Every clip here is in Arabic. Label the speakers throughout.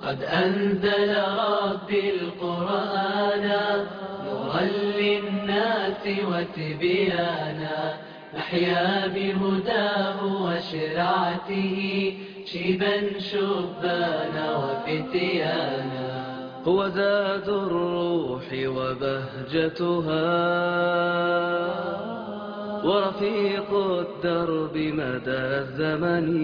Speaker 1: قد أنزل ربي القرآن نورا للناس وتبيانا نحيا بهداه وشرعته شيبا شبانا وفتيانا هو زاد الروح وبهجتها ورفيق الدرب مدى الزمن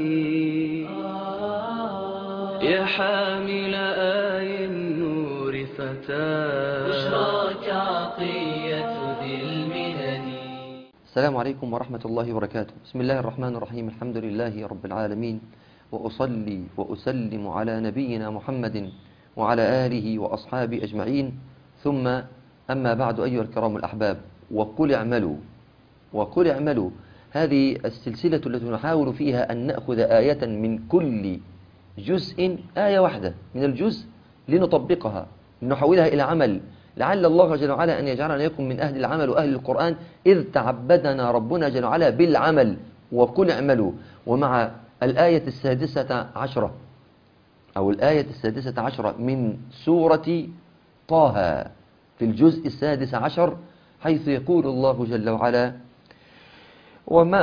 Speaker 1: يا حامل آي النور فتاة بشراك عطية ذي المنن.
Speaker 2: السلام عليكم ورحمة الله وبركاته. بسم الله الرحمن الرحيم. الحمد لله رب العالمين، وأصلي وأسلم على نبينا محمد وعلى آله وأصحابه أجمعين، ثم أما بعد أيها الكرام الأحباب، وقل اعملوا هذه السلسلة التي نحاول فيها أن نأخذ آية من كل جزء، آية واحدة من الجزء، لنطبقها لنحولها إلى عمل، لعل الله جل وعلا أن يجعلنا يكون من أهل العمل وأهل القرآن، إذ تعبدنا ربنا جل وعلا بالعمل. وقل اعملوا. ومع الآية السادسة عشرة أو الآية السادسة عشرة من سورة طه في الجزء السادس عشر، حيث يقول الله جل وعلا: وما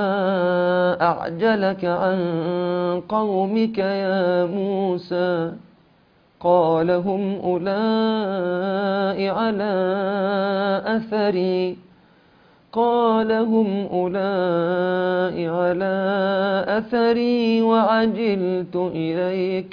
Speaker 2: أعجلك عن قومك يا موسى قال هم أولئك على أثري وعجلت إليك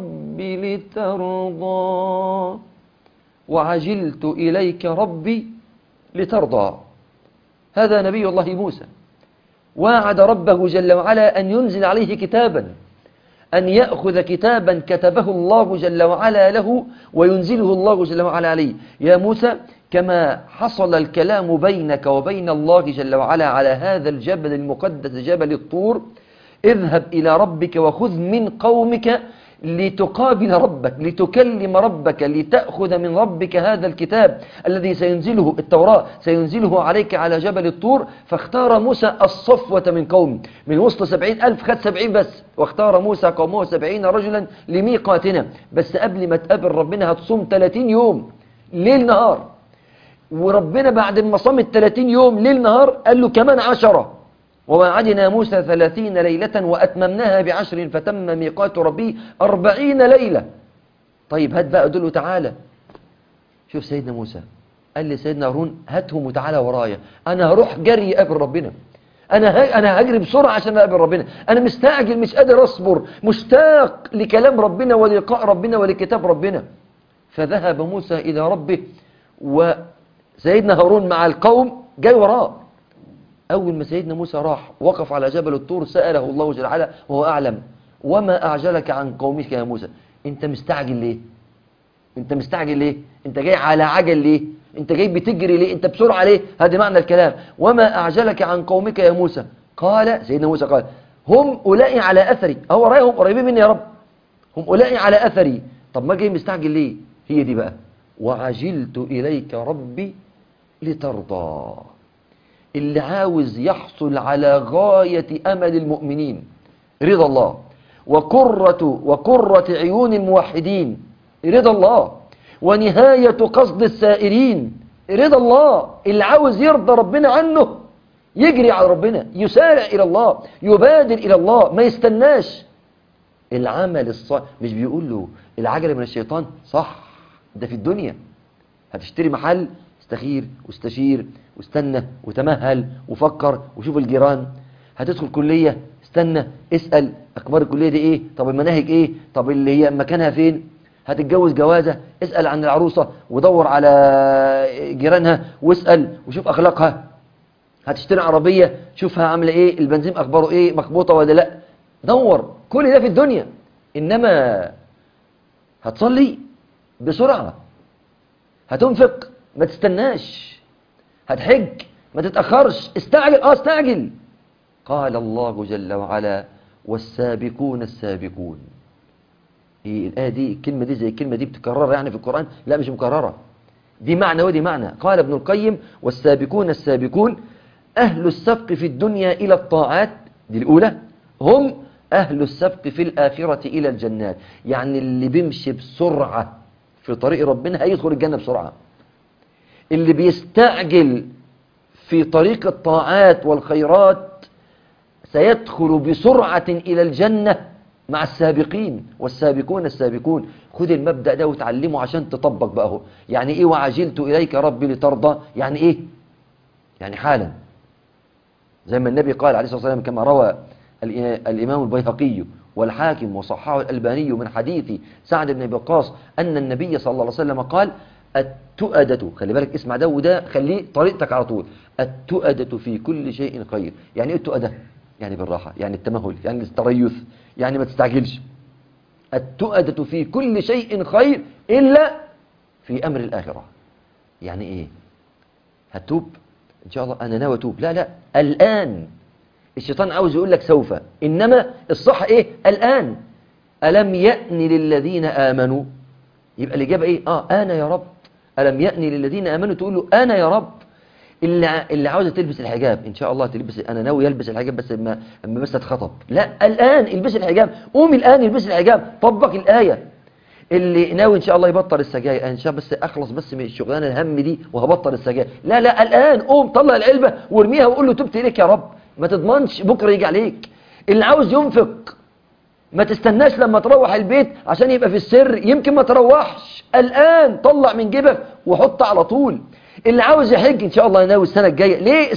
Speaker 2: ربي لترضى. هذا نبي الله موسى واعد ربه جل وعلا أن ينزل عليه كتابا، أن يأخذ كتابا كتبه الله جل وعلا له وينزله الله جل وعلا عليه. يا موسى، كما حصل الكلام بينك وبين الله جل وعلا على هذا الجبل المقدس جبل الطور، اذهب إلى ربك وخذ من قومك لتقابل ربك، لتكلم ربك، لتأخذ من ربك هذا الكتاب الذي سينزله، التوراة سينزله عليك على جبل الطور. فاختار موسى الصفوة من قوم، من وسط 70,000 خد 70 بس، واختار موسى قومه 70 رجلا لميقاتنا. بس قبل ما تقابل ربنا هتصوم 30 يوم ليل نهار، وربنا بعد ما صام 30 يوم ليل نهار قال له كمان 10. ووعدنا موسى 30 ليلة وأتممناها ب10 فتم ميقات ربي 40 ليلة. طيب هات بقى، قل له تعالى. شوف سيدنا موسى قال لسيدنا هارون: هاتهم وتعالى ورايا، أنا هروح جري أقابل ربنا، أنا هجري بسرعة عشان أقابل ربنا، أنا مستعجل مش قادر أصبر، مشتاق لكلام ربنا ولقاء ربنا ولكتاب ربنا. فذهب موسى إلى ربه، وسيدنا هارون مع القوم جاي وراه. أول ما سيدنا موسى راح وقف على جبل الطور، سأله الله جل وعلا وهو أعلم: وما أعجلك عن قومك يا موسى؟ أنت مستعجل ليه؟ أنت جاي على عجل ليه؟ أنت جاي بتجري ليه؟ أنت بسرعة ليه؟ هذا معنى الكلام. وما أعجلك عن قومك يا موسى؟ قال سيدنا موسى قال: هم أولئك على أثري. هو رأيهم قريبين مني يا رب، هم أولئك على أثري. طب ما جاي مستعجل ليه؟ هي دي بقى: وعجلت إليك ربي لترضى. اللي عاوز يحصل على غاية أمل المؤمنين، رضا الله، وقرة عيون الموحدين، رضا الله، ونهاية قصد السائرين، رضا الله. اللي عاوز يرضى ربنا عنه يجري على ربنا، يسارع إلى الله، يبادر إلى الله، ما يستناش العمل الصالح. مش بيقول له العجلة من الشيطان؟ صح، ده في الدنيا. هتشتري محل، استخير واستشير واستنى وتمهل وفكر وشوف الجيران. هتدخل كلية، استنى اسأل أخبار الكلية دي إيه، طب المناهج إيه، طب اللي هي مكانها فين. هتتجوز جوازة، اسأل عن العروسة ودور على جيرانها واسأل وشوف أخلاقها. هتشتري عربية، شوفها عاملة إيه، البنزين أخباره إيه، مخبوطة ولا لأ، دور. كل ده في الدنيا. إنما هتصلي بسرعة، هتنفق ما تستناش، هتحج ما تتأخرش، استعجل استعجل. قال الله جل وعلا: والسابقون السابقون. الآية دي، الكلمة دي زي الكلمة دي بتكررها يعني في القرآن؟ لا، مش مكررة، دي معنى ودي معنى. قال ابن القيم: والسابقون السابقون أهل السبق في الدنيا إلى الطاعات، دي الأولى، هم أهل السبق في الآخرة إلى الجنات. يعني اللي بيمشي بسرعة في طريق ربنا هيدخل الجنة بسرعة. اللي بيستعجل في طريق الطاعات والخيرات سيدخل بسرعة إلى الجنة مع السابقين والسابقون السابقون. خد المبدأ ده وتعلمه عشان تطبق بقى هو. يعني إيه وعجلت إليك ربي لترضى؟ يعني إيه؟ يعني حالا، زي ما النبي قال عليه الصلاة والسلام كما روى الإمام البيهقي والحاكم وصححه الألباني من حديث سعد بن أبي وقاص أن النبي صلى الله عليه وسلم قال: التؤدة، خلي بالك اسمع ده وده خليه طريقتك على طول، التؤدة في كل شيء خير. يعني ايه التؤدة؟ يعني بالراحة، يعني التمهل، يعني التريث، يعني ما تستعجلش. التؤدة في كل شيء خير إلا في أمر الآخرة. يعني ايه؟ هتوب إن شاء الله، أنا ناوي أتوب، لا لا الآن. الشيطان عاوز يقول لك سوف، إنما الصح إيه؟ الآن. ألم يأن للذين آمنوا، يبقى الإجابة إيه؟ أنا يا رب. ألم يأن للذين آمنوا، تقول له أنا يا رب. اللي عاوزة تلبس الحجاب إن شاء الله تلبس، أنا ناوي يلبس الحجاب بس أما بس اتخطب، لا الآن البس الحجاب، قوم الآن البس الحجاب، طبق الآية. اللي ناوي إن شاء الله يبطل السجاير، إن شاء الله بس أخلص بس من الشغلانة الهم دي وهبطل السجاير، لا لا الآن قوم طلع العلبة وارميها وقول له تبت إليك يا رب، ما تضمنش بكرة يجي عليك. اللي عاوز ينفق ما تستناش لما تروح البيت عشان يبقى في السر، يمكن ما تروحش، الآن طلع من جيبك وحط على طول. اللي عاوز يحج إن شاء الله ناوي السنة الجاية، ليه؟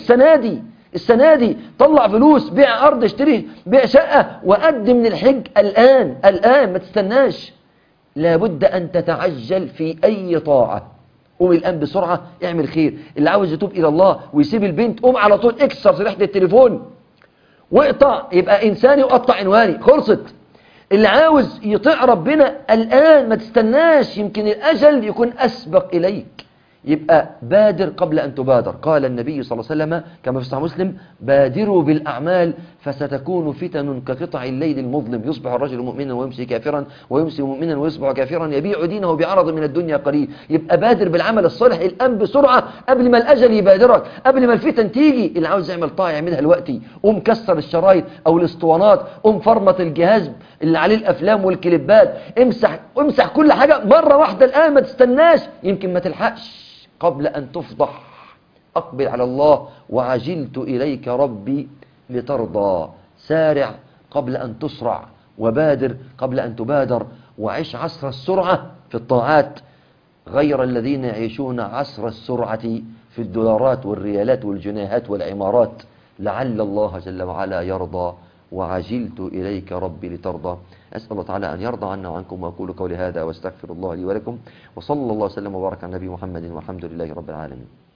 Speaker 2: السنة دي طلع فلوس، بيع أرض، اشتري، بيع شقة وقدم من الحج الآن ما تستناش. لابد أن تتعجل في أي طاعة. قوم الآن بسرعة اعمل خير. اللي عاوز يتوب إلى الله ويسيب البنت، قوم على طول اكسر صريحة التليفون واقطع، يبقى إنساني وقطع عنواني، خلصت. اللي عاوز يطيع ربنا الآن ما تستناش، يمكن الأجل يكون أسبق إليك، يبقى بادر قبل أن تبادر. قال النبي صلى الله عليه وسلم كما في صحيح مسلم: بادروا بالأعمال فستكون فتن كقطع الليل المظلم، يصبح الرجل مؤمنا ويمسي كافرا، ويمسي مؤمنا ويصبح كافرا، يبيع دينه بعرض من الدنيا قليل. يبقى بادر بالعمل الصالح الآن بسرعة قبل ما الأجل يبادرك، قبل ما الفتن تيجي. اللي عاوز يعمل طاعة يعملها دلوقتي، قوم كسر الشرايط أو الاسطوانات، قوم فرمط الجهاز اللي عليه الأفلام والكليبات، امسح كل حاجة مرة واحدة الآن، ما تستناش يمكن ما تلحقش قبل أن تفضح. أقبل على الله، وعجلت إليك ربي لترضى. سارع قبل أن تسرع، وبادر قبل أن تبادر، وعيش عصر السرعة في الطاعات غير الذين يعيشون عصر السرعة في الدولارات والريالات والجنيهات والعمارات. لعل الله جل وعلا يرضى، وعجلت إليك ربي لترضى. أسأل الله تعالى أن يرضى عنا وعنكم، وأقول قولي هذا واستغفر الله لي ولكم، وصلى الله وسلم وبارك على النبي محمد، والحمد لله رب العالمين.